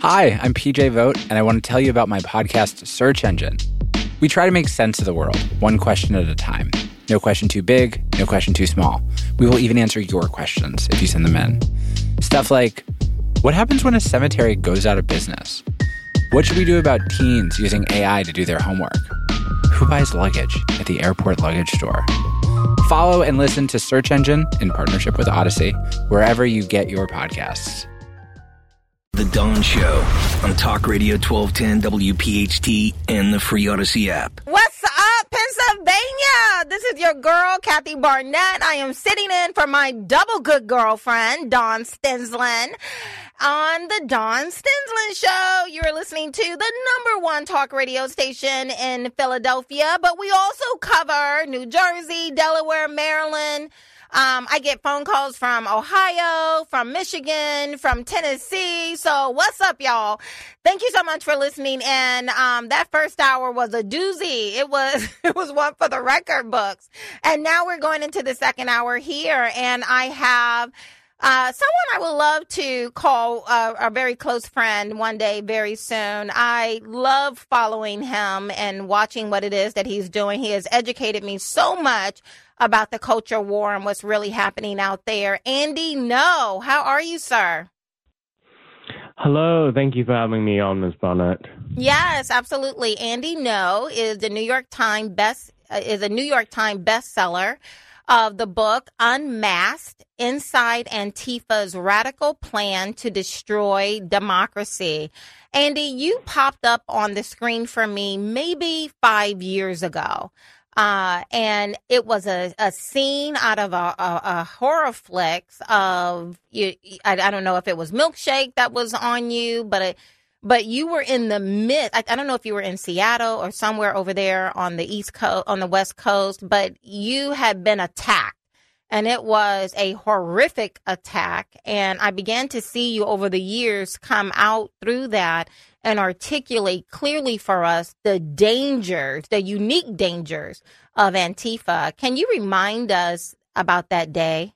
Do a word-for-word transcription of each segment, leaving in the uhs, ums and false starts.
Hi, I'm P J Vogt, and I want to tell you about my podcast, Search Engine. We try to make sense of the world, one question at a time. No question too big, no question too small. We will even answer your questions if you send them in. Stuff like, what happens when a cemetery goes out of business? What should we do about teens using A I to do their homework? Who buys luggage at the airport luggage store? Follow and listen to Search Engine in partnership with Odyssey, wherever you get your podcasts. The Dawn Show on Talk Radio twelve ten W P H T and the free Odyssey app. What's up, Pennsylvania? This is your girl, Kathy Barnett. I am sitting in for my double good girlfriend, Dawn Stensland, on the Dawn Stensland Show. You're listening to the number one talk radio station in Philadelphia, but we also cover New Jersey, Delaware, Maryland. Um, I get phone calls from Ohio, from Michigan, from Tennessee. So what's up, y'all? Thank you so much for listening. And um, that first hour was a doozy. It was it was one for the record books. And now we're going into the second hour here. And I have uh, someone I would love to call uh, a very close friend one day very soon. I love following him and watching what it is that he's doing. He has educated me so much about the culture war and what's really happening out there. Andy Ngo, how are you, sir? Hello, thank you for having me on, Miz Barnett. Yes, absolutely. Andy Ngo is the New York Times best uh, is a New York Times bestseller of the book Unmasked: Inside Antifa's Radical Plan to Destroy Democracy. Andy, you popped up on the screen for me maybe five years ago. Uh, and it was a, a scene out of a, a, a horror flick of, you, I, I don't know if it was Milkshake that was on you, but it, but you were in the mid, I, I don't know if you were in Seattle or somewhere over there on the East Coast, on the West Coast, but you had been attacked. And it was a horrific attack. And I began to see you over the years come out through that and articulate clearly for us the dangers, the unique dangers of Antifa. Can you remind us about that day?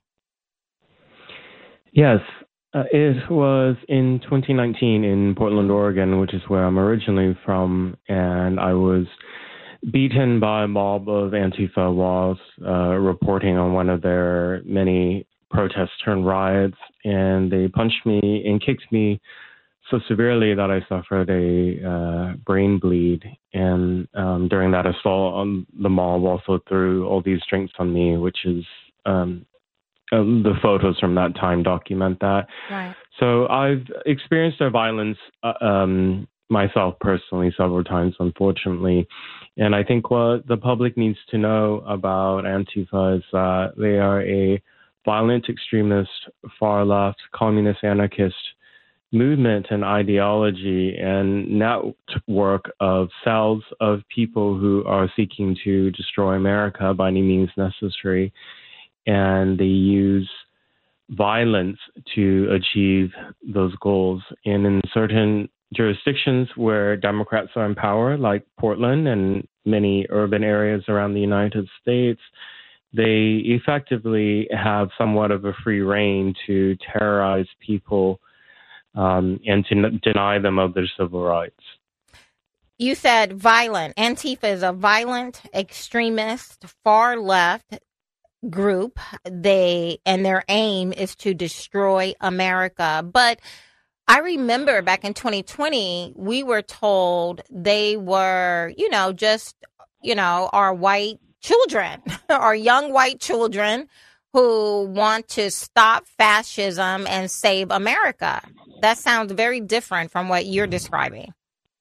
Yes, uh, it was in twenty nineteen in Portland, Oregon, which is where I'm originally from. And I was beaten by a mob of Antifa whilst uh, reporting on one of their many protests turned riots. And they punched me and kicked me so severely that I suffered a uh, brain bleed. And um, during that assault on the mob also threw all these drinks on me, which is um, uh, the photos from that time document that. Right. So I've experienced their violence uh, um, myself personally several times, unfortunately. And I think what the public needs to know about Antifa is that they are a violent extremist, far-left, communist, anarchist movement and ideology and network of cells of people who are seeking to destroy America by any means necessary. And they use violence to achieve those goals. And in certain jurisdictions where Democrats are in power, like Portland and many urban areas around the United States, they effectively have somewhat of a free rein to terrorize people um, and to n- deny them of their civil rights. You said violent. Antifa is a violent, extremist, far left group. They and their aim is to destroy America. But I remember back in twenty twenty, we were told they were, you know, just, you know, our white children, our young white children who want to stop fascism and save America. That sounds very different from what you're describing.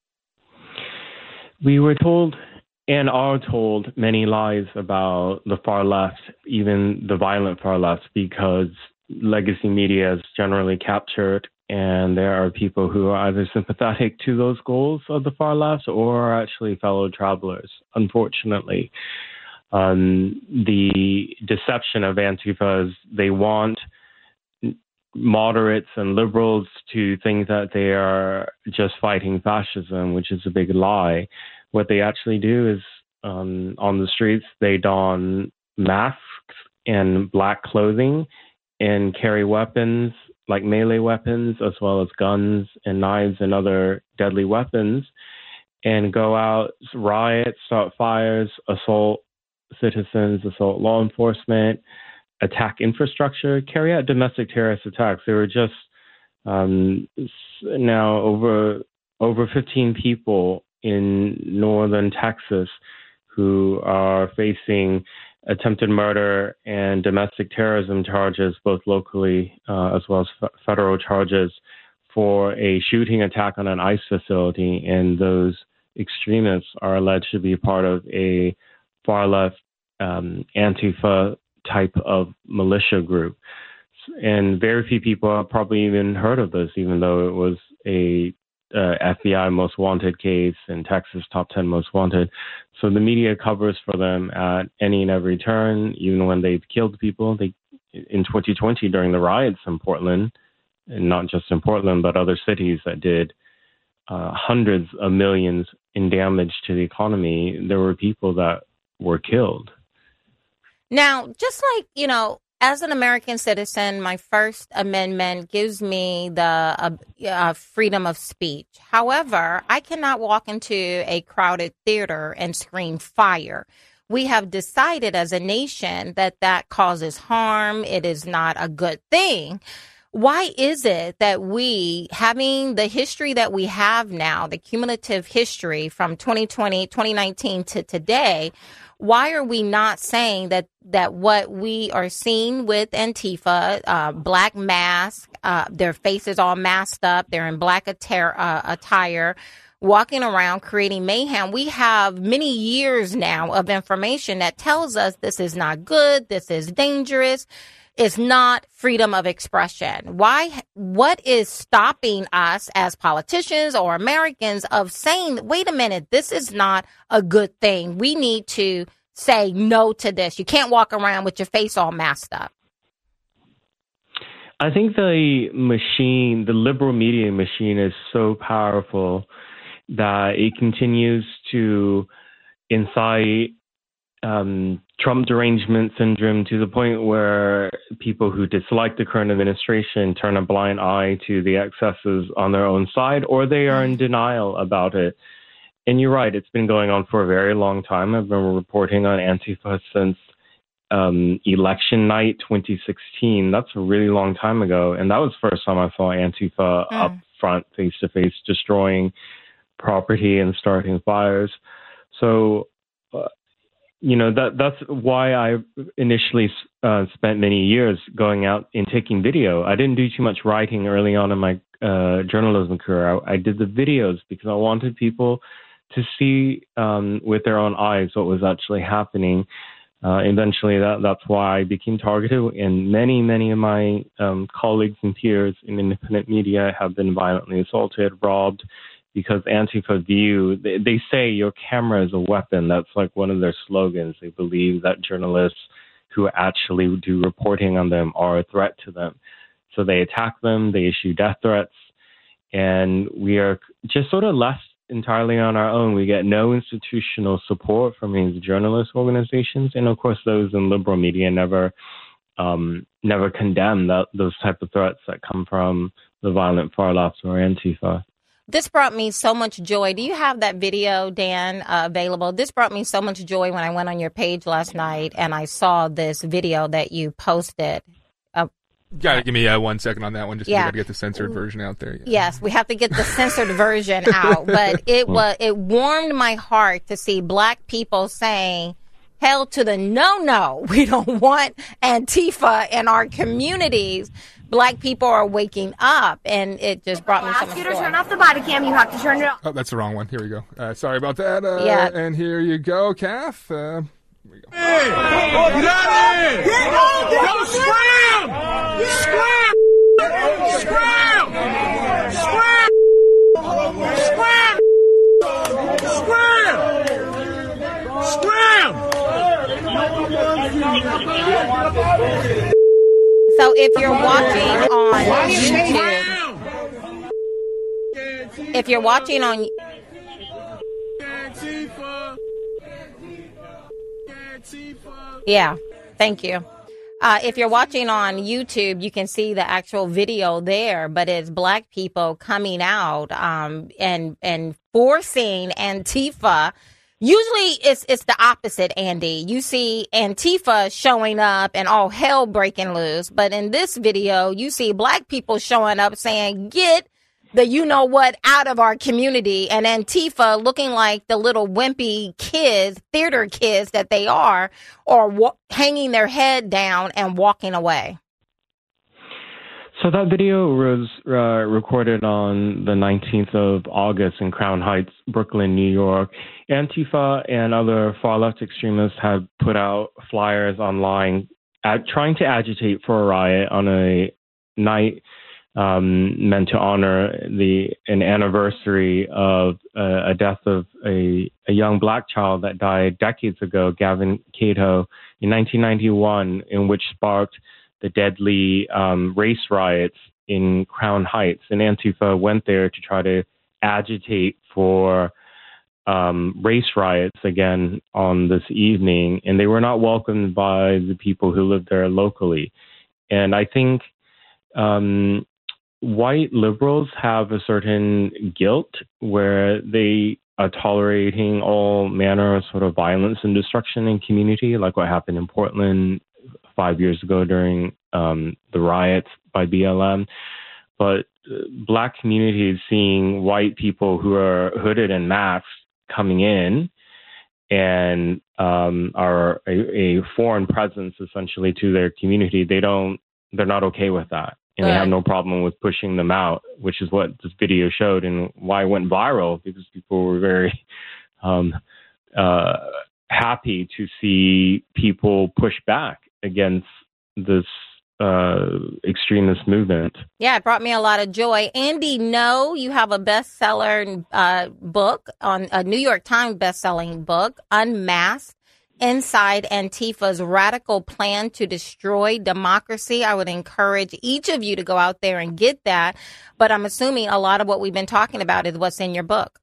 We were told and are told many lies about the far left, even the violent far left, because legacy media is generally captured. And there are people who are either sympathetic to those goals of the far left or are actually fellow travelers, unfortunately. Um, the deception of Antifa is they want moderates and liberals to think that they are just fighting fascism, which is a big lie. What they actually do is um, on the streets, they don masks and black clothing and carry weapons like melee weapons, as well as guns and knives and other deadly weapons, and go out, riot, start fires, assault citizens, assault law enforcement, attack infrastructure, carry out domestic terrorist attacks. There were just um, now over over fifteen people in northern Texas who are facing attempted murder and domestic terrorism charges, both locally uh, as well as f- federal charges, for a shooting attack on an ICE facility. And those extremists are alleged to be part of a far-left um, Antifa type of militia group. And very few people have probably even heard of this, even though it was a uh, F B I most wanted case and Texas top ten most wanted. So the media covers for them at any and every turn, even when they've killed people. They, in twenty twenty, during the riots in Portland, and not just in Portland, but other cities that did uh, hundreds of millions in damage to the economy, there were people that were killed. Now, just like, you know, as an American citizen, my First Amendment gives me the uh, uh, freedom of speech. However, I cannot walk into a crowded theater and scream fire. We have decided as a nation that that causes harm. It is not a good thing. Why is it that we, having the history that we have now, the cumulative history from twenty twenty, twenty nineteen to today, why are we not saying that, that what we are seeing with Antifa, uh, black mask, uh, their faces all masked up, they're in black attire, uh, attire, walking around creating mayhem? We have many years now of information that tells us this is not good, this is dangerous. It's not freedom of expression. Why? What is stopping us as politicians or Americans of saying, wait a minute, this is not a good thing. We need to say no to this. You can't walk around with your face all masked up. I think the machine, the liberal media machine, is so powerful that it continues to incite um, Trump derangement syndrome to the point where people who dislike the current administration turn a blind eye to the excesses on their own side, or they are in denial about it. And you're right, it's been going on for a very long time. I've been reporting on Antifa since um, election night twenty sixteen. That's a really long time ago. And that was the first time I saw Antifa mm. up front, face-to-face, destroying property and starting fires. So, uh, you know, that that's why I initially uh, spent many years going out and taking video. I didn't do too much writing early on in my uh, journalism career. I, I did the videos because I wanted people to see um, with their own eyes what was actually happening. Uh, eventually, that that's why I became targeted, and many, many of my um, colleagues and peers in independent media have been violently assaulted, robbed, because Antifa view, they, they say your camera is a weapon. That's like one of their slogans. They believe that journalists who actually do reporting on them are a threat to them. So they attack them, they issue death threats, and we are just sort of left entirely on our own. We get no institutional support from these journalist organizations. And of course, those in liberal media never um, never condemn that, those type of threats that come from the violent far left or Antifa. This brought me so much joy. Do you have that video, Dan, uh, available? This brought me so much joy when I went on your page last night and I saw this video that you posted. Uh, Gotta give me uh, one second on that one. Just yeah. we gotta get the censored version out there. Yeah. Yes, we have to get the censored version out. But it was it warmed my heart to see black people saying, hell to the no, no. We don't want Antifa in our communities. Black people are waking up, and it just brought me so much joy. Ask you to turn off the body cam. You have to turn it off. Oh, that's the wrong one. Here we go. Uh, sorry about that. Uh, yeah. And here you go, Kath. Uh, here we go. Hey! Get out of here! Go scram! Scram! Scram! Scram! Scram! Scram! So if you're watching on YouTube, if you're watching on, yeah, thank you. Uh, if you're watching on YouTube, you can see the actual video there, but it's black people coming out um, and and forcing Antifa. Usually it's it's the opposite, Andy. You see Antifa showing up and all hell breaking loose. But in this video, you see black people showing up saying, get the you-know-what out of our community. And Antifa looking like the little wimpy kids, theater kids that they are, or wa- hanging their head down and walking away. So that video was uh, recorded on the nineteenth of August in Crown Heights, Brooklyn, New York. Antifa and other far-left extremists have put out flyers online at, trying to agitate for a riot on a night um, meant to honor the an anniversary of uh, a death of a, a young black child that died decades ago, Gavin Cato, in nineteen ninety-one, in which sparked the deadly um, race riots in Crown Heights. And Antifa went there to try to agitate for um, race riots again on this evening. And they were not welcomed by the people who lived there locally. And I think um, white liberals have a certain guilt where they are tolerating all manner of sort of violence and destruction in community, like what happened in Portland five years ago during um, the riots by B L M. But uh, black communities seeing white people who are hooded and masked coming in and um, are a, a foreign presence essentially to their community, they don't, they're not okay with that. And right. They have no problem with pushing them out, which is what this video showed and why it went viral, because people were very um, uh, happy to see people push back against this uh, extremist movement. Yeah, it brought me a lot of joy. Andy, no, you have a bestseller uh, book, on a New York Times bestselling book, Unmasked, Inside Antifa's Radical Plan to Destroy Democracy. I would encourage each of you to go out there and get that. But I'm assuming a lot of what we've been talking about is what's in your book.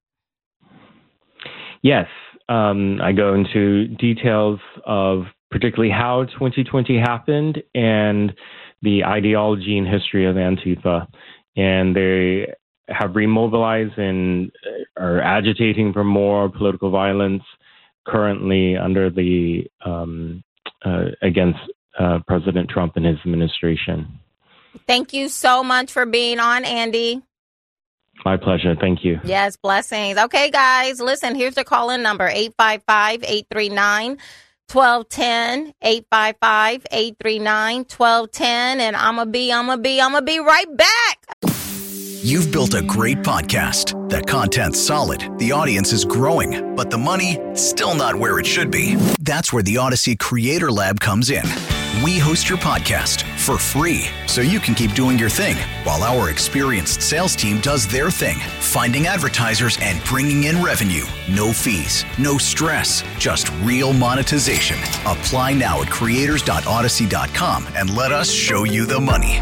Yes. Um, I go into details of particularly how twenty twenty happened and the ideology and history of Antifa. And they have remobilized and are agitating for more political violence currently under the um, uh, against uh, President Trump and his administration. Thank you so much for being on, Andy. My pleasure. Thank you. Yes, blessings. Okay, guys, listen, here's the call-in number, eight five five, eight three nine, one two one zero, eight five five, eight three nine, one two one zero, and I'm going to be, I'm going to be, I'm going to be right back. You've built a great podcast. That content's solid. The audience is growing, but the money, still not where it should be. That's where the Odyssey Creator Lab comes in. We host your podcast for free so you can keep doing your thing while our experienced sales team does their thing, finding advertisers and bringing in revenue. No fees, no stress, just real monetization. Apply now at creators dot odyssey dot com and let us show you the money.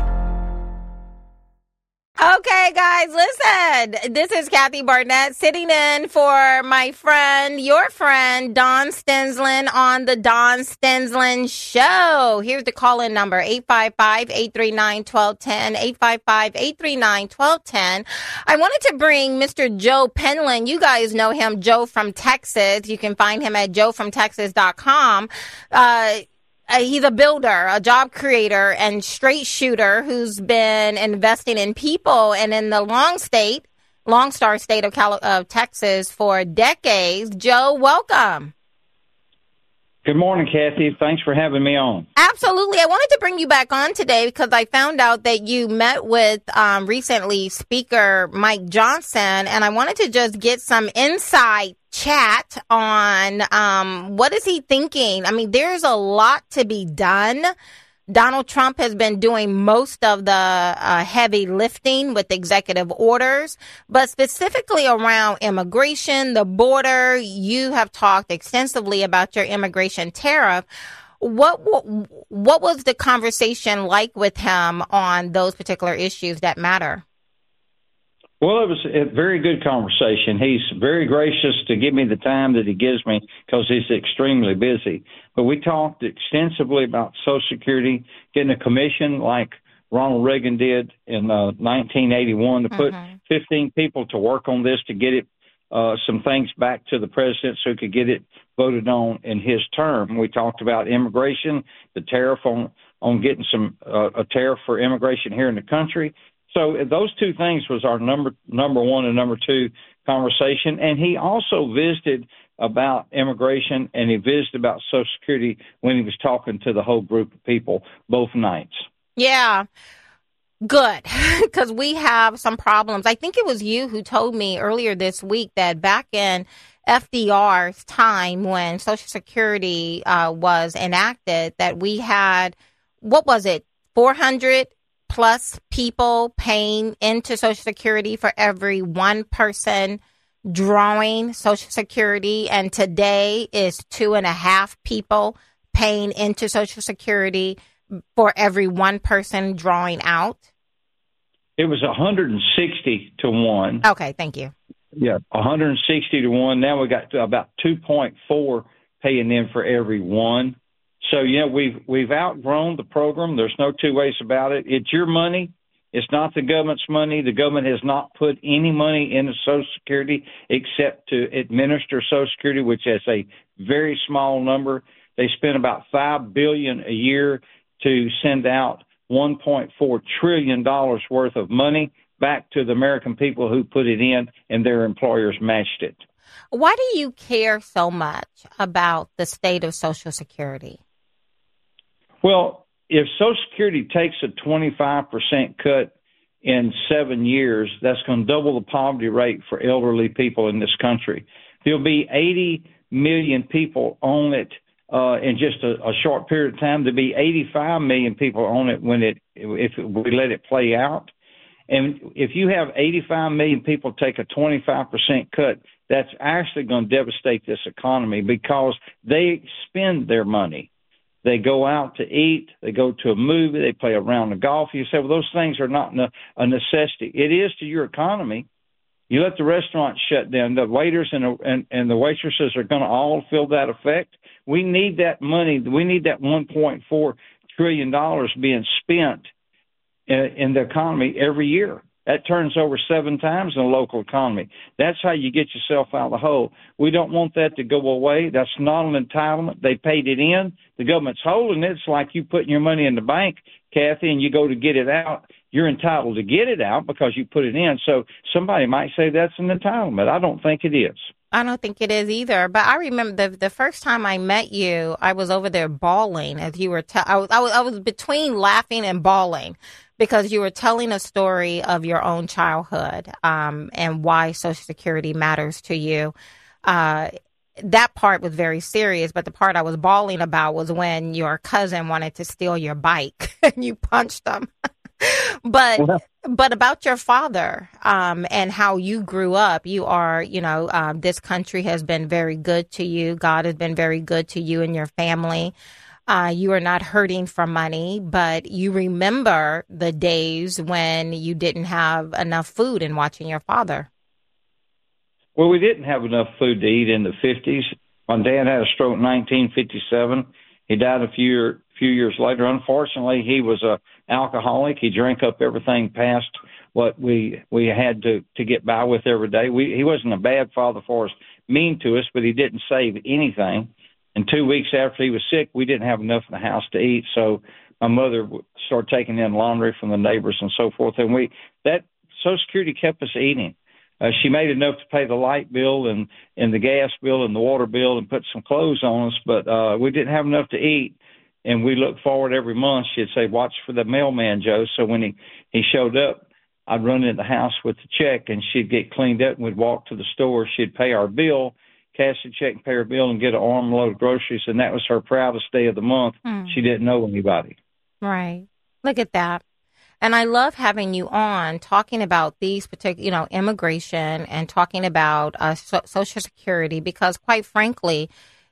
Okay, guys, listen. This is Kathy Barnett sitting in for my friend, your friend, Don Stensland on the Don Stensland Show. Here's the call-in number, eight five five, eight three nine, one two one zero, eight five five, eight three nine, one two one zero. I wanted to bring Mister Joe Penland. You guys know him, Joe from Texas. You can find him at joe from texas dot com. Uh, Uh, he's a builder, a job creator, and straight shooter who's been investing in people and in the long state, Long Star state of, Cali- of Texas for decades. Joe, welcome. Good morning, Kathy. Thanks for having me on. Absolutely. I wanted to bring you back on today because I found out that you met with um, recently Speaker Mike Johnson, and I wanted to just get some insight chat on um, what is he thinking? I mean, there's a lot to be done. Donald Trump has been doing most of the uh, heavy lifting with executive orders, but specifically around immigration, the border. You have talked extensively about your immigration tariff. What what was the conversation like with him on those particular issues that matter? Well, it was a very good conversation. He's very gracious to give me the time that he gives me because he's extremely busy. But we talked extensively about Social Security, getting a commission like Ronald Reagan did in uh, nineteen eighty-one to put mm-hmm. fifteen people to work on this to get it uh, some things back to the president so he could get it voted on in his term. We talked about immigration, the tariff on, on getting some uh, a tariff for immigration here in the country. So those two things was our number number one and number two conversation. And he also visited about immigration and he visited about Social Security when he was talking to the whole group of people both nights. Yeah, good, because we have some problems. I think it was you who told me earlier this week that back in F D R's time when Social Security uh, was enacted, that we had, what was it, four hundred plus people paying into Social Security for every one person drawing Social Security. And today is two and a half people paying into Social Security for every one person drawing out. It was one hundred sixty to one. Okay, thank you. Yeah, one hundred sixty to one. Now we got to about two point four paying in for every one. So, yeah, we've we've outgrown the program. There's no two ways about it. It's your money. It's not the government's money. The government has not put any money into Social Security except to administer Social Security, which is a very small number. They spend about five billion dollars a year to send out one point four trillion dollars worth of money back to the American people who put it in, and their employers matched it. Why do you care so much about the state of Social Security? Well, if Social Security takes a twenty-five percent cut in seven years, that's going to double the poverty rate for elderly people in this country. There'll be eighty million people on it uh, in just a, a short period of time. There'll be eighty-five million people on it when it if we let it play out. And if you have eighty-five million people take a twenty-five percent cut, that's actually going to devastate this economy because they spend their money. They go out to eat. They go to a movie. They play a round of golf. You say, well, those things are not a necessity. It is to your economy. You let the restaurant shut down. The waiters and the, and, and the waitresses are going to all feel that effect. We need that money. We need that one point four trillion dollars being spent in, in the economy every year. That turns over seven times in the local economy. That's how you get yourself out of the hole. We don't want that to go away. That's not an entitlement. They paid it in. The government's holding it. It's like you putting your money in the bank, Kathy, and you go to get it out. You're entitled to get it out because you put it in. So somebody might say that's an entitlement. I don't think it is. I don't think it is either. But I remember the the first time I met you, I was over there bawling as you were. Te- I was I was I was between laughing and bawling because you were telling a story of your own childhood um, and why Social Security matters to you. Uh, that part was very serious, but the part I was bawling about was when your cousin wanted to steal your bike and you punched them. But well, but about your father um, and how you grew up, you are, you know, um, this country has been very good to you. God has been very good to you and your family. Uh, you are not hurting for money, but you remember the days when you didn't have enough food and watching your father. Well, we didn't have enough food to eat in the fifties. My dad had a stroke in nineteen fifty-seven. He died a few few years later. Unfortunately, he was a alcoholic. He drank up everything past what we we had to to get by with every day. We he wasn't a bad father for us, mean to us, but he didn't save anything. And two weeks after he was sick, we didn't have enough in the house to eat. So my mother started taking in laundry from the neighbors and so forth. And we that Social Security kept us eating. Uh, she made enough to pay the light bill and, and the gas bill and the water bill and put some clothes on us, but uh, we didn't have enough to eat. And we looked forward every month. She'd say, watch for the mailman, Joe. So when he, he showed up, I'd run into the house with the check, and she'd get cleaned up, and we'd walk to the store. She'd pay our bill, cash the check and pay her bill, and get an armload of groceries, and that was her proudest day of the month. Mm. She didn't know anybody. Right. Look at that. And I love having you on talking about these particular, you know, immigration and talking about uh, so- Social Security, because quite frankly,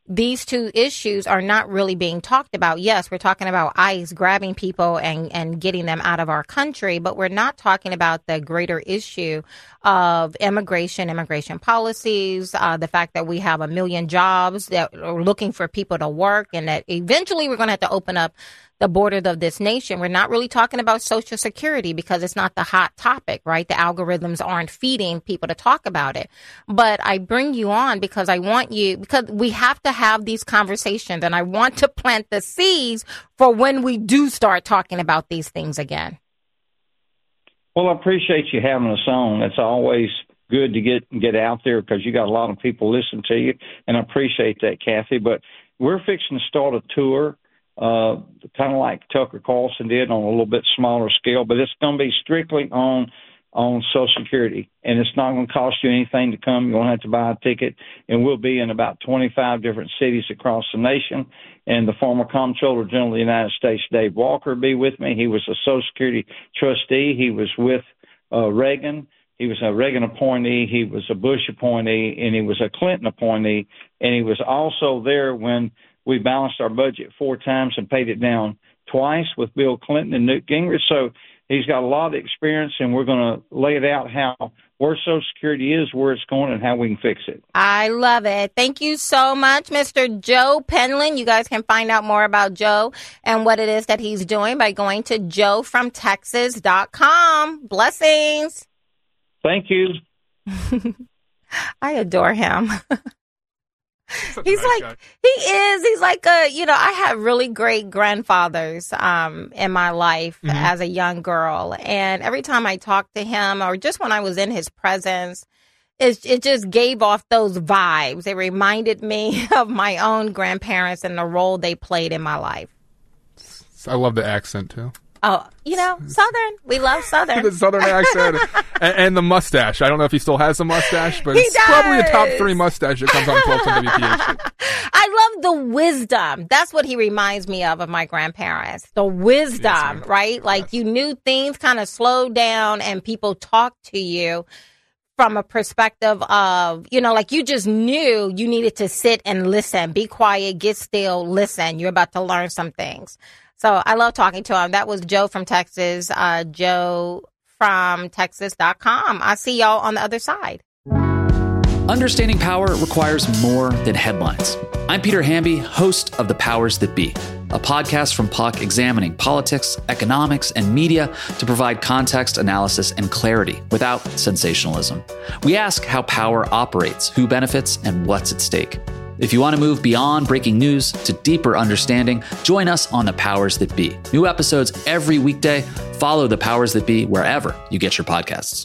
these two issues are not really being talked about. Yes, we're talking about ICE grabbing people and, and getting them out of our country, but we're not talking about the greater issue of immigration, immigration policies, uh, the fact that we have a million jobs that are looking for people to work, and that eventually we're going to have to open up the borders of this nation. We're not really talking about Social Security because it's not the hot topic, right? The algorithms aren't feeding people to talk about it. But I bring you on because I want you, because we have to have these conversations, and I want to plant the seeds for when we do start talking about these things again. Well, I appreciate you having us on. It's always good to get get out there because you got a lot of people listening to you, and I appreciate that, Kathy. But we're fixing to start a tour, uh, kind of like Tucker Carlson did on a little bit smaller scale, but it's going to be strictly on on Social Security, and it's not going to cost you anything to come. You won't have to buy a ticket, and we'll be in about twenty-five different cities across the nation. And the former Comptroller General of the United States, Dave Walker, will be with me. He was a Social Security trustee. He was with uh, Reagan. He was a Reagan appointee. He was a Bush appointee, and he was a Clinton appointee. And he was also there when we balanced our budget four times and paid it down twice with Bill Clinton and Newt Gingrich. So he's got a lot of experience, and we're going to lay it out how where Social Security is, where it's going, and how we can fix it. I love it. Thank you so much, Mister Joe Penland. You guys can find out more about Joe and what it is that he's doing by going to joe from texas dot com. Blessings. Thank you. I adore him. Such He's a nice like, guy. he is, he's like a, you know, I had really great grandfathers, um, in my life Mhm. as a young girl. And every time I talked to him, or just when I was in his presence, it, it just gave off those vibes. It reminded me of my own grandparents and the role they played in my life. I love the accent, too. Oh, you know, Southern. We love Southern. The Southern accent and, and the mustache. I don't know if he still has the mustache, but He it's probably a top does. three mustache that comes on twelve ten W P H T. I love the wisdom. That's what he reminds me of, of my grandparents. The wisdom, Yes, ma'am. right? Like Yes. you knew things kind of slowed down and people talked to you from a perspective of, you know, like you just knew you needed to sit and listen, be quiet, get still, listen. You're about to learn some things. So I love talking to him. That was Joe from Texas, uh, joe from texas dot com. I'll see y'all on the other side. Understanding power requires more than headlines. I'm Peter Hamby, host of The Powers That Be, a podcast from Puck examining politics, economics, and media to provide context, analysis, and clarity without sensationalism. We ask how power operates, who benefits, and what's at stake. If you want to move beyond breaking news to deeper understanding, join us on The Powers That Be. New episodes every weekday. Follow The Powers That Be wherever you get your podcasts.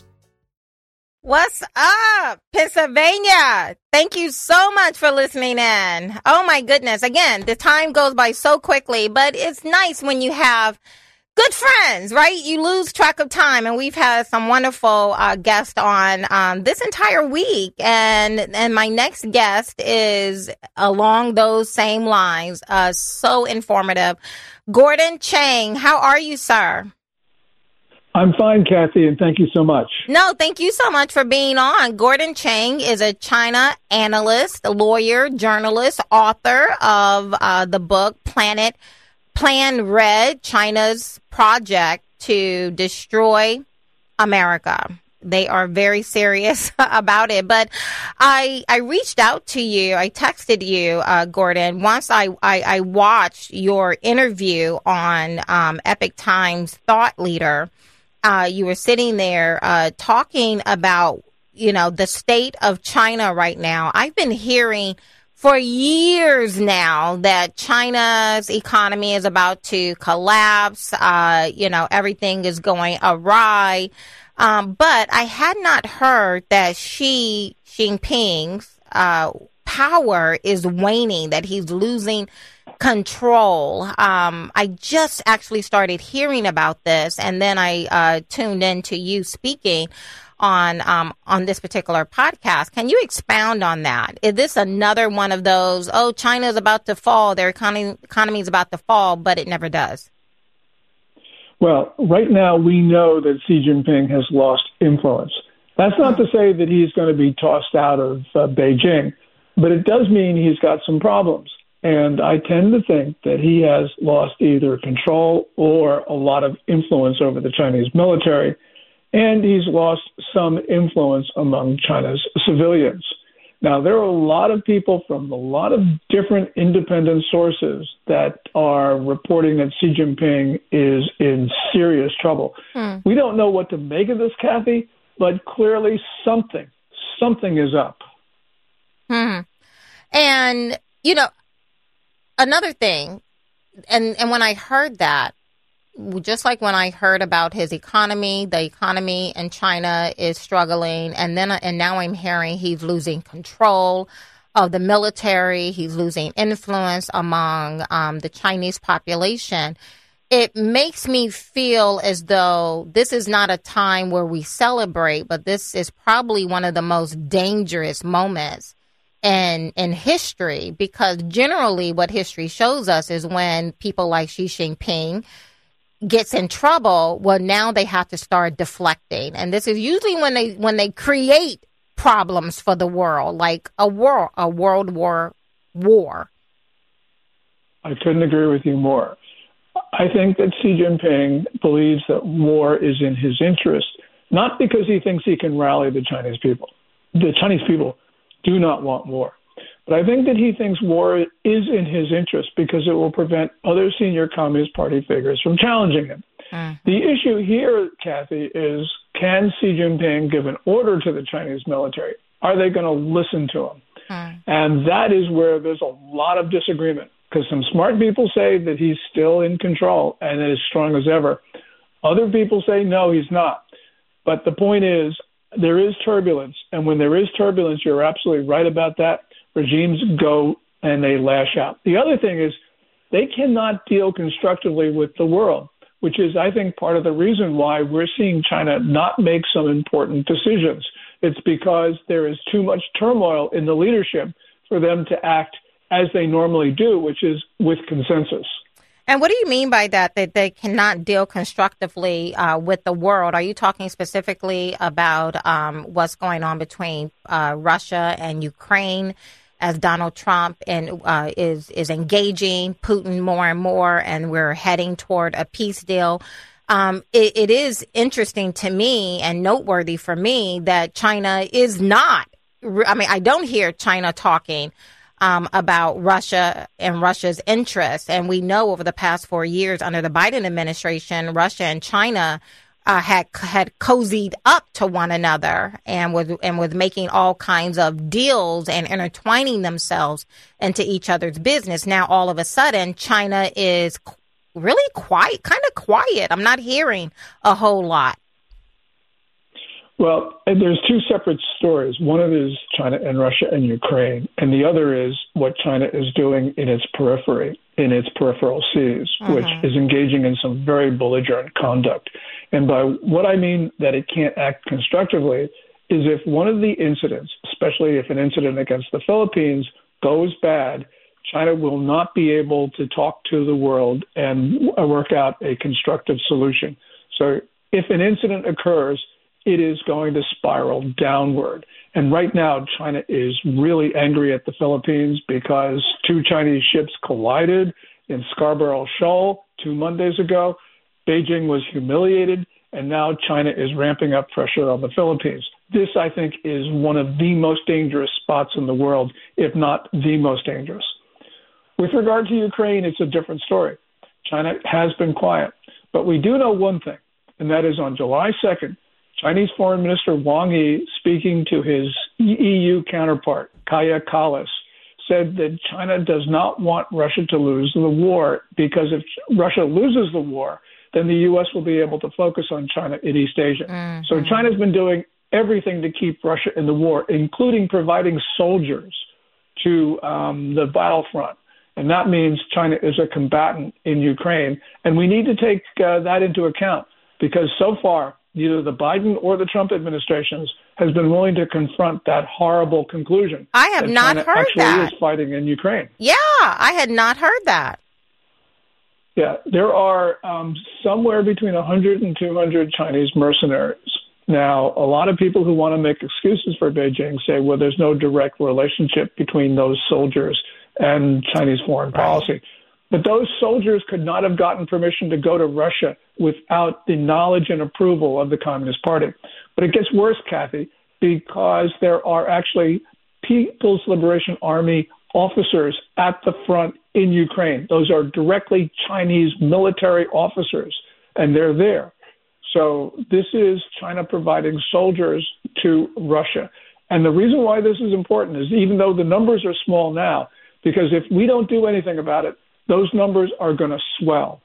What's up, Pennsylvania? Thank you so much for listening in. Oh my goodness. Again, the time goes by so quickly, but it's nice when you have good friends, right? You lose track of time, and we've had some wonderful uh, guests on um, this entire week. And and my next guest is along those same lines, uh, so informative. Gordon Chang, how are you, sir? I'm fine, Kathy, and thank you so much. No, thank you so much for being on. Gordon Chang is a China analyst, lawyer, journalist, author of uh, the book Planet Plan Red, China's project to destroy America. They are very serious about it. But I I reached out to you. I texted you, uh, Gordon, once I, I, I watched your interview on um, Epoch Times Thought Leader. Uh, you were sitting there uh, talking about, you know, the state of China right now. I've been hearing for years now that China's economy is about to collapse. Uh, you know, everything is going awry. Um, but I had not heard that Xi Jinping's uh, power is waning, that he's losing control. Um, I just actually started hearing about this, and then I uh, tuned in to you speaking on um, on this particular podcast. Can you expound on that? Is this another one of those, oh, China's about to fall, their economy, economy is about to fall, but it never does? Well, right now we know that Xi Jinping has lost influence. That's not to say that he's going to be tossed out of uh, Beijing, but it does mean he's got some problems. And I tend to think that he has lost either control or a lot of influence over the Chinese military, and he's lost some influence among China's civilians. Now, there are a lot of people from a lot of different independent sources that are reporting that Xi Jinping is in serious trouble. Hmm. We don't know what to make of this, Kathy, but clearly something, something is up. Hmm. And, you know, another thing, and, and when I heard that, just like when I heard about his economy, the economy in China is struggling, and then and now I'm hearing he's losing control of the military, he's losing influence among um, the Chinese population. It makes me feel as though this is not a time where we celebrate, but this is probably one of the most dangerous moments in in history, because generally what history shows us is when people like Xi Jinping gets in trouble, well, now they have to start deflecting. And this is usually when they when they create problems for the world, like a war, a world war war. I couldn't agree with you more. I think that Xi Jinping believes that war is in his interest, not because he thinks he can rally the Chinese people. The Chinese people do not want war. But I think that he thinks war is in his interest because it will prevent other senior Communist Party figures from challenging him. Mm. The issue here, Kathy, is can Xi Jinping give an order to the Chinese military? Are they going to listen to him? Mm. And that is where there's a lot of disagreement, because some smart people say that he's still in control and as strong as ever. Other people say, no, he's not. But the point is, there is turbulence. And when there is turbulence, you're absolutely right about that. Regimes go and they lash out. The other thing is they cannot deal constructively with the world, which is, I think, part of the reason why we're seeing China not make some important decisions. It's because there is too much turmoil in the leadership for them to act as they normally do, which is with consensus. And what do you mean by that, that they cannot deal constructively uh, with the world? Are you talking specifically about um, what's going on between uh, Russia and Ukraine, as Donald Trump and uh, is is engaging Putin more and more, and we're heading toward a peace deal? Um, it, it is interesting to me and noteworthy for me that China is not. I mean, I don't hear China talking Um, about Russia and Russia's interests. And we know over the past four years under the Biden administration, Russia and China uh, had had cozied up to one another and was, and was making all kinds of deals and intertwining themselves into each other's business. Now, all of a sudden, China is really quiet, kind of quiet. I'm not hearing a whole lot. Well, there's two separate stories. One of it is China and Russia and Ukraine, and the other is what China is doing in its periphery, in its peripheral seas, uh-huh. which is engaging in some very belligerent conduct. And by what I mean that it can't act constructively is if one of the incidents, especially if an incident against the Philippines goes bad, China will not be able to talk to the world and work out a constructive solution. So if an incident occurs, it is going to spiral downward. And right now, China is really angry at the Philippines because two Chinese ships collided in Scarborough Shoal two Mondays ago. Beijing was humiliated, and now China is ramping up pressure on the Philippines. This, I think, is one of the most dangerous spots in the world, if not the most dangerous. With regard to Ukraine, it's a different story. China has been quiet. But we do know one thing, and that is on July second, Chinese Foreign Minister Wang Yi, speaking to his E U counterpart, Kaja Kallas, said that China does not want Russia to lose the war because if Russia loses the war, then the U S will be able to focus on China in East Asia. Mm-hmm. So China's been doing everything to keep Russia in the war, including providing soldiers to um, the battlefront. And that means China is a combatant in Ukraine. And we need to take uh, that into account because so far, neither the Biden or the Trump administrations has been willing to confront that horrible conclusion. I have not China heard actually that. is fighting in Ukraine. Yeah, I had not heard that. Yeah, there are um, somewhere between one hundred and two hundred Chinese mercenaries Now, a lot of people who want to make excuses for Beijing say, well, there's no direct relationship between those soldiers and Chinese foreign policy. But those soldiers could not have gotten permission to go to Russia without the knowledge and approval of the Communist Party. But it gets worse, Kathy, because there are actually People's Liberation Army officers at the front in Ukraine. Those are directly Chinese military officers, and they're there. So this is China providing soldiers to Russia. And the reason why this is important is even though the numbers are small now, because if we don't do anything about it, those numbers are going to swell.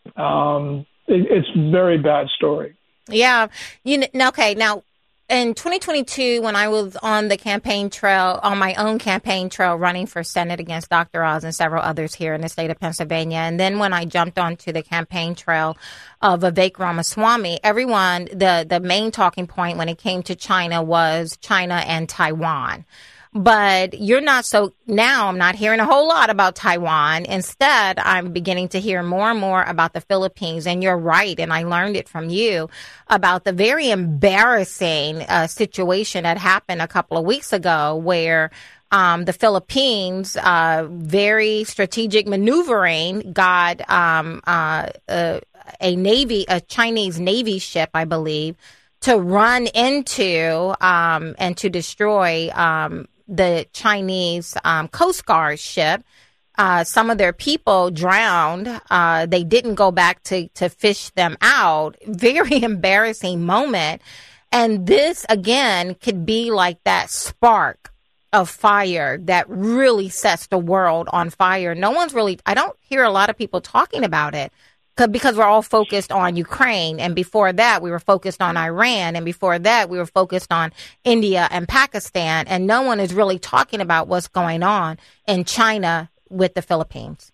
Um, it, it's a very bad story. Yeah. You know, okay. Now, in twenty twenty-two, when I was on the campaign trail, on my own campaign trail, running for Senate against Doctor Oz and several others here in the state of Pennsylvania, and then when I jumped onto the campaign trail of Vivek Ramaswamy, everyone, the, the main talking point when it came to China was China and Taiwan. But you're not so now I'm not hearing a whole lot about Taiwan. Instead, I'm beginning to hear more and more about the Philippines. And you're right. And I learned it from you about the very embarrassing uh, situation that happened a couple of weeks ago where um, the Philippines, uh, very strategic maneuvering, got um, uh, uh, a Navy, a Chinese Navy ship, I believe, to run into um, and to destroy um the Chinese um, Coast Guard ship. Uh, some of their people drowned. Uh, they didn't go back to, to fish them out. Very embarrassing moment. And this, again, could be like that spark of fire that really sets the world on fire. No one's really, I don't hear a lot of people talking about it. Because we're all focused on Ukraine. And before that, we were focused on Iran. And before that, we were focused on India and Pakistan. And no one is really talking about what's going on in China with the Philippines.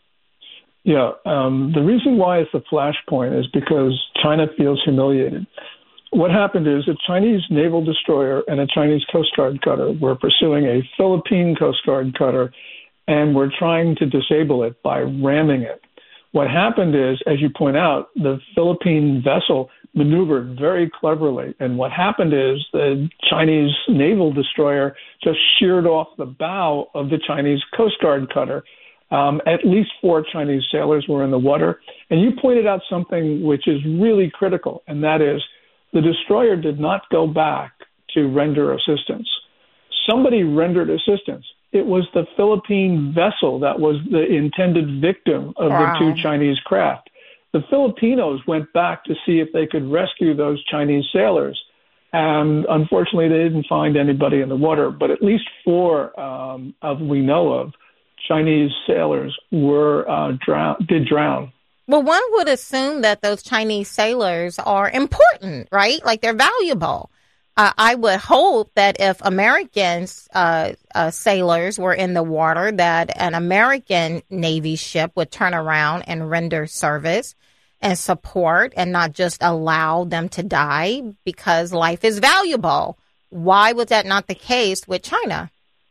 Yeah. Um, the reason why it's a flashpoint is because China feels humiliated. What happened is a Chinese naval destroyer and a Chinese Coast Guard cutter were pursuing a Philippine Coast Guard cutter and were trying to disable it by ramming it. What happened is, as you point out, the Philippine vessel maneuvered very cleverly. And what happened is the Chinese naval destroyer just sheared off the bow of the Chinese Coast Guard cutter. Um, at least four Chinese sailors were in the water. And you pointed out something which is really critical, and that is the destroyer did not go back to render assistance. Somebody rendered assistance. It was the Philippine vessel that was the intended victim of wow. the two Chinese craft. The Filipinos went back to see if they could rescue those Chinese sailors. And unfortunately, they didn't find anybody in the water. But at least four um, of we know of Chinese sailors were uh, drown- did drown. Well, one would assume that those Chinese sailors are important, right? Like they're valuable. Uh, I would hope that if Americans uh, uh, sailors were in the water, that an American Navy ship would turn around and render service and support and not just allow them to die because life is valuable. Why was that not the case with China?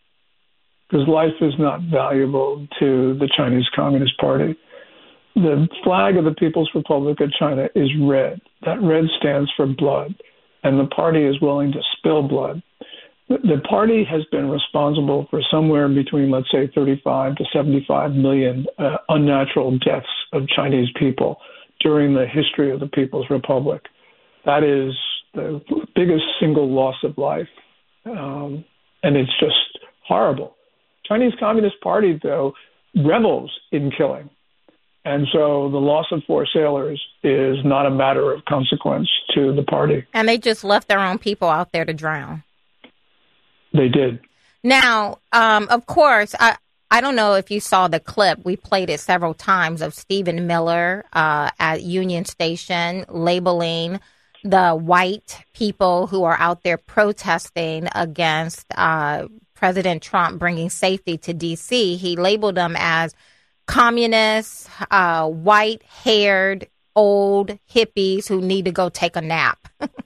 Because life is not valuable to the Chinese Communist Party. The flag of the People's Republic of China is red. That red stands for blood. And the party is willing to spill blood. The party has been responsible for somewhere between, let's say, thirty-five to seventy-five million uh, unnatural deaths of Chinese people during the history of the People's Republic. That is the biggest single loss of life. Um, and it's just horrible. Chinese Communist Party, though, revels in killing. And so the loss of four sailors is not a matter of consequence to the party. And they just left their own people out there to drown. They did. Now, um, of course, I, I don't know if you saw the clip. We played it several times of Stephen Miller uh, at Union Station labeling the white people who are out there protesting against uh, President Trump bringing safety to D C. He labeled them as communists, uh, white-haired, old hippies who need to go take a nap.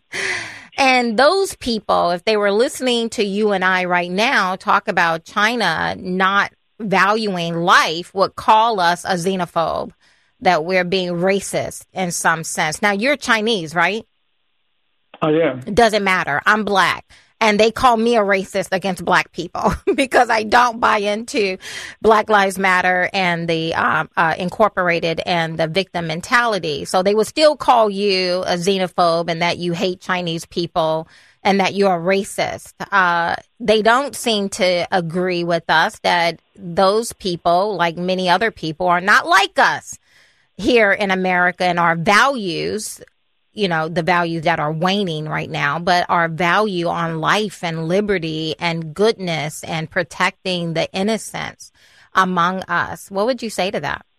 And those people, if they were listening to you and I right now talk about China not valuing life, would call us a xenophobe, that we're being racist in some sense. Now, you're Chinese, right? I am. It doesn't matter. I'm black. And they call me a racist against black people because I don't buy into Black Lives Matter and the um, uh, incorporated and the victim mentality. So they would still call you a xenophobe and that you hate Chinese people and that you're a racist. Uh, they don't seem to agree with us that those people, like many other people, are not like us here in America, and our values, you know, the values that are waning right now, but our value on life and liberty and goodness and protecting the innocents among us. What would you say to that?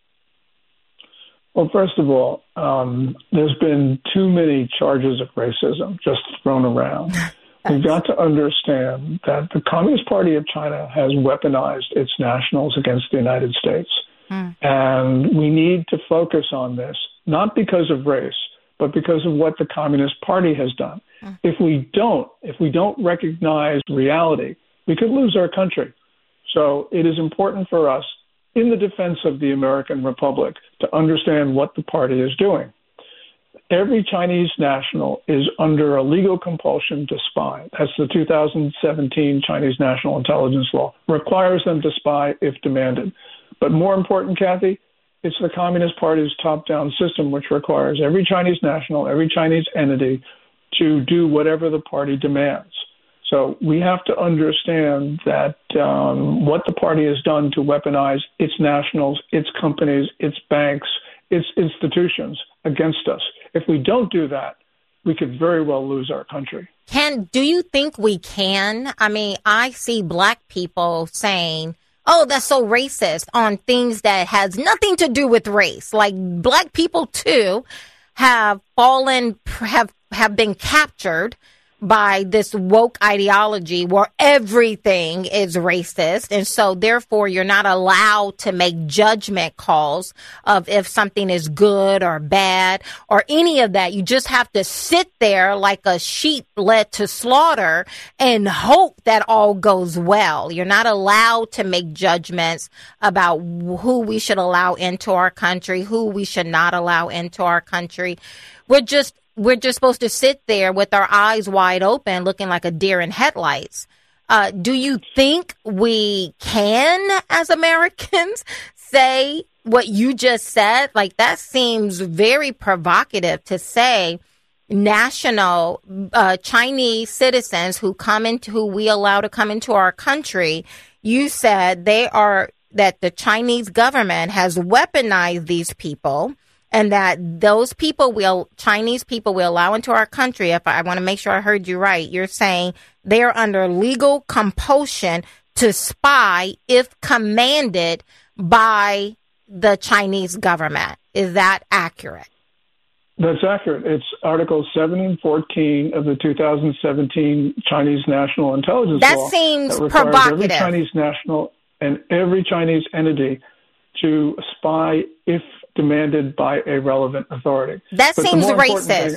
Well, first of all, um, there's been too many charges of racism just thrown around. We've got to understand that the Communist Party of China has weaponized its nationals against the United States. Mm. And we need to focus on this, not because of race, but because of what the Communist Party has done. Mm. If we don't, if we don't recognize reality, we could lose our country. So it is important for us, in the defense of the American Republic, to understand what the party is doing. Every Chinese national is under a legal compulsion to spy. That's the two thousand seventeen Chinese National Intelligence Law. Requires them to spy if demanded. But more important, Kathy, it's the Communist Party's top-down system, which requires every Chinese national, every Chinese entity to do whatever the party demands. So we have to understand that um, what the party has done to weaponize its nationals, its companies, its banks, its institutions against us. If we don't do that, we could very well lose our country. Can, do you think we can? I mean, I see black people saying, oh, that's so racist on things that has nothing to do with race. Like black people, too, have fallen, have, have been captured by this woke ideology where everything is racist. And so therefore you're not allowed to make judgment calls of if something is good or bad or any of that. You just have to sit there like a sheep led to slaughter and hope that all goes well. You're not allowed to make judgments about who we should allow into our country, who we should not allow into our country. We're just We're just supposed to sit there with our eyes wide open, looking like a deer in headlights. Uh, do you think we can, as Americans, say what you just said? Like, that seems very provocative to say national uh, Chinese citizens who come into, who we allow to come into our country. You said they are, that the Chinese government has weaponized these people. And that those people will, Chinese people will allow into our country. If I, I want to make sure I heard you right, you're saying they are under legal compulsion to spy if commanded by the Chinese government. Is that accurate? That's accurate. It's Articles seven and fourteen of the two thousand seventeen Chinese National Intelligence that Law. Seems that requires provocative. Every Chinese national and every Chinese entity to spy if demanded by a relevant authority. That but seems racist. Thing,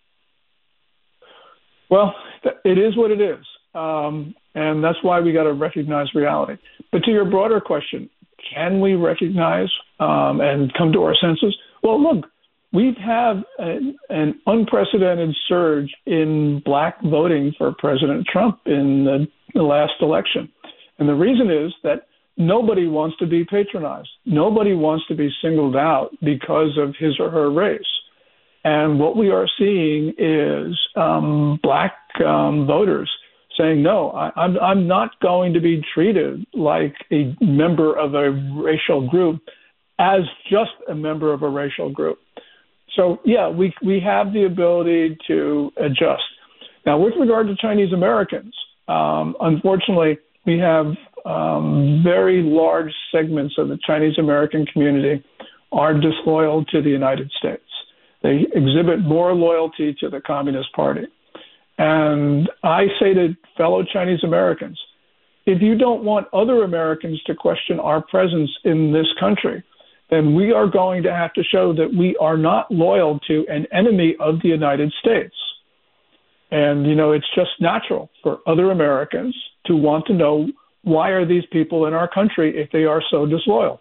well, it is what it is. Um, and that's why we got to recognize reality. But to your broader question, can we recognize um, and come to our senses? Well, look, we have an, an unprecedented surge in black voting for President Trump in the, the last election. And the reason is that nobody wants to be patronized. Nobody wants to be singled out because of his or her race. And what we are seeing is um, black um, voters saying, no, I, I'm, I'm not going to be treated like a member of a racial group as just a member of a racial group. So, yeah, we, we have the ability to adjust. Now, with regard to Chinese Americans, um, unfortunately, we have um, very large segments of the Chinese American community are disloyal to the United States. They exhibit more loyalty to the Communist Party. And I say to fellow Chinese Americans, if you don't want other Americans to question our presence in this country, then we are going to have to show that we are not loyal to an enemy of the United States. And, you know, it's just natural for other Americans to want to know, why are these people in our country if they are so disloyal?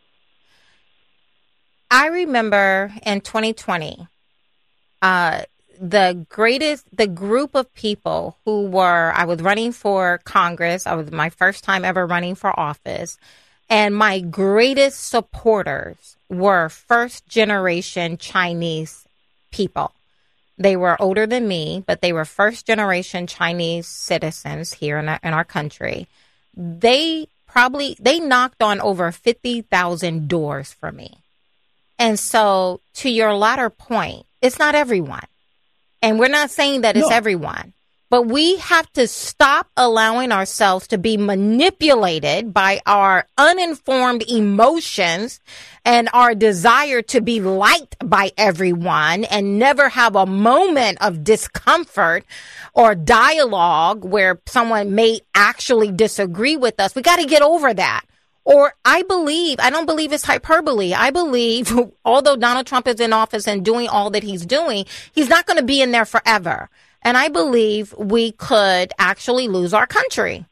I remember in twenty twenty, uh, the greatest, the group of people who were, I was running for Congress. I was my first time ever running for office. And my greatest supporters were first generation Chinese people. They were older than me, but they were first generation Chinese citizens here in our, in our country. They probably, they knocked on over fifty thousand doors for me. And so to your latter point, it's not everyone. And we're not saying that it's no. everyone. But we have to stop allowing ourselves to be manipulated by our uninformed emotions and our desire to be liked by everyone and never have a moment of discomfort or dialogue where someone may actually disagree with us. We got to get over that. Or I believe, I don't believe it's hyperbole. I believe, although Donald Trump is in office and doing all that he's doing, he's not going to be in there forever. And I believe we could actually lose our country.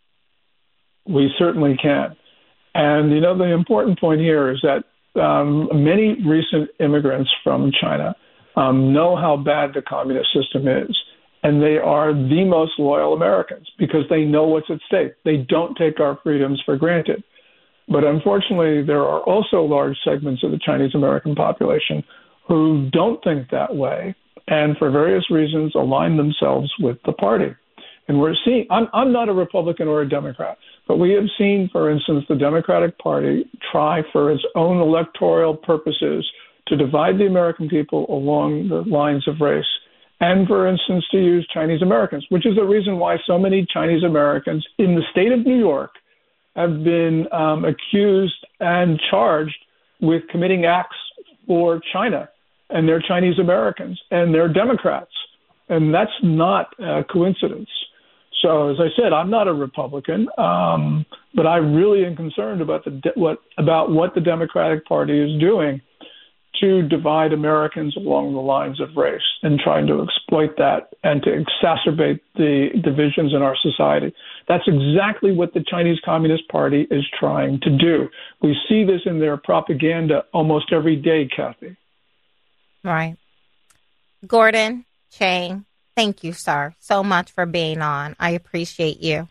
We certainly can. And, you know, the important point here is that um, many recent immigrants from China um, know how bad the communist system is. And they are the most loyal Americans because they know what's at stake. They don't take our freedoms for granted. But unfortunately, there are also large segments of the Chinese American population who don't think that way and for various reasons align themselves with the party. And we're seeing, I'm, I'm not a Republican or a Democrat, but we have seen, for instance, the Democratic Party try for its own electoral purposes to divide the American people along the lines of race. And, for instance, to use Chinese Americans, which is the reason why so many Chinese Americans in the state of New York have been um, accused and charged with committing acts for China. And they're Chinese Americans, and they're Democrats. And that's not a coincidence. So, as I said, I'm not a Republican, um, but I really am concerned about the de- what about what the Democratic Party is doing to divide Americans along the lines of race and trying to exploit that and to exacerbate the divisions in our society. That's exactly what the Chinese Communist Party is trying to do. We see this in their propaganda almost every day, Kathy. Right. Gordon Chang, thank you, sir, so much for being on. I appreciate you.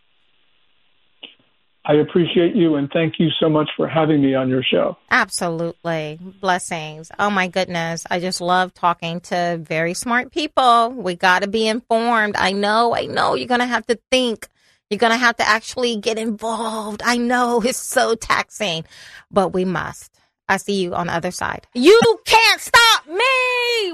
I appreciate you, and thank you so much for having me on your show. Absolutely. Blessings. Oh, my goodness. I just love talking to very smart people. We got to be informed. I know, I know you're going to have to think. You're going to have to actually get involved. I know it's so taxing, but we must. I see you on the other side. You can't stop me.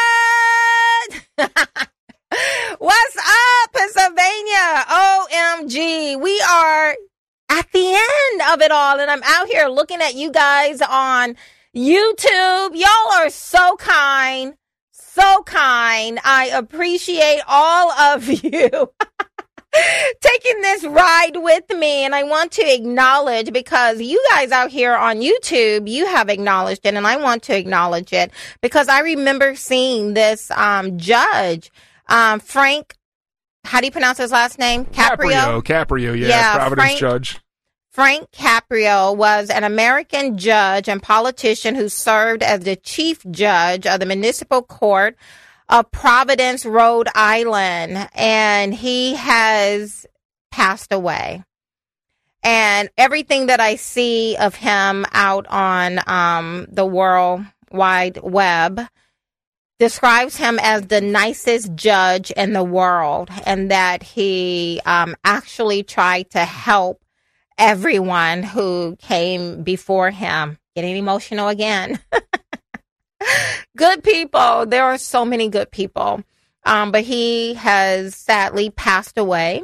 What? What's up, Pennsylvania? O M G. We are at the end of it all. And I'm out here looking at you guys on YouTube. Y'all are so kind. So kind. I appreciate all of you taking this ride with me. And I want to acknowledge, because you guys out here on YouTube, you have acknowledged it. And I want to acknowledge it because I remember seeing this um, judge, um, Frank, how do you pronounce his last name? Caprio? Caprio, Caprio, yeah, yeah Providence Frank, judge. Frank Caprio was an American judge and politician who served as the chief judge of the municipal court of Providence, Rhode Island, and he has passed away. And everything that I see of him out on um, the World Wide Web describes him as the nicest judge in the world, and that he um, actually tried to help everyone who came before him. Getting emotional again. Good people. There are so many good people. Um, but he has sadly passed away.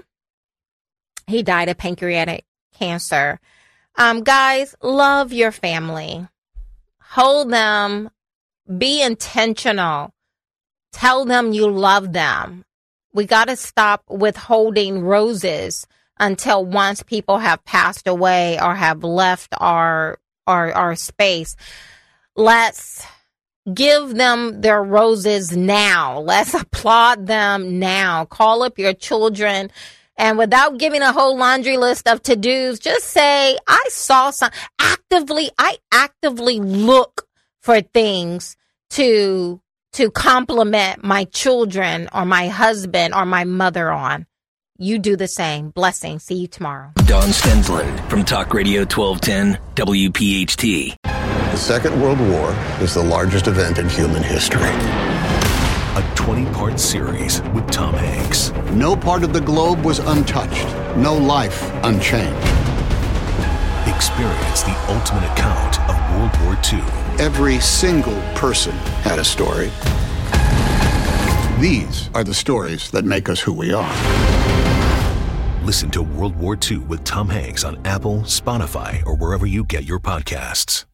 He died of pancreatic cancer. Um, guys, love your family. Hold them. Be intentional. Tell them you love them. We got to stop withholding roses until once people have passed away or have left our our, our space. Let's give them their roses now. Let's applaud them now. Call up your children. And without giving a whole laundry list of to-dos, just say, I saw some. Actively, I actively look for things to to compliment my children or my husband or my mother on. You do the same. Blessings. See you tomorrow. Don Stensland from Talk Radio twelve ten W P H T. The Second World War is the largest event in human history. A twenty-part series with Tom Hanks. No part of the globe was untouched. No life unchanged. Experience the ultimate account of World War Two. Every single person had a story. These are the stories that make us who we are. Listen to World War Two with Tom Hanks on Apple, Spotify, or wherever you get your podcasts.